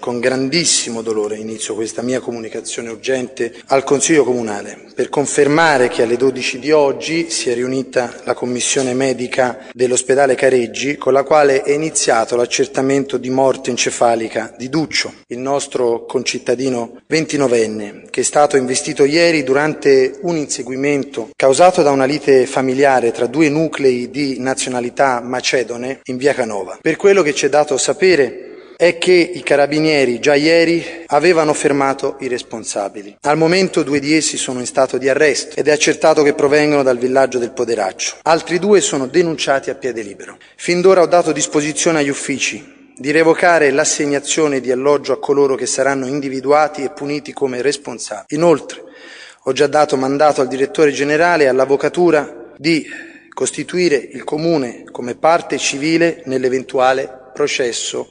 Con grandissimo dolore inizio questa mia comunicazione urgente al Consiglio Comunale per confermare che alle 12 di oggi si è riunita la commissione medica dell'ospedale Careggi, con la quale è iniziato l'accertamento di morte encefalica di Duccio, il nostro concittadino 29enne, che è stato investito ieri durante un inseguimento causato da una lite familiare tra due nuclei di nazionalità macedone in via Canova. Per quello che ci è dato sapere è che i carabinieri già ieri avevano fermato i responsabili. Al momento 2 di essi sono in stato di arresto ed è accertato che provengono dal villaggio del Poderaccio. Altri 2 sono denunciati a piede libero. Fin d'ora ho dato disposizione agli uffici di revocare l'assegnazione di alloggio a coloro che saranno individuati e puniti come responsabili. Inoltre ho già dato mandato al direttore generale e all'avvocatura di costituire il Comune come parte civile nell'eventuale processo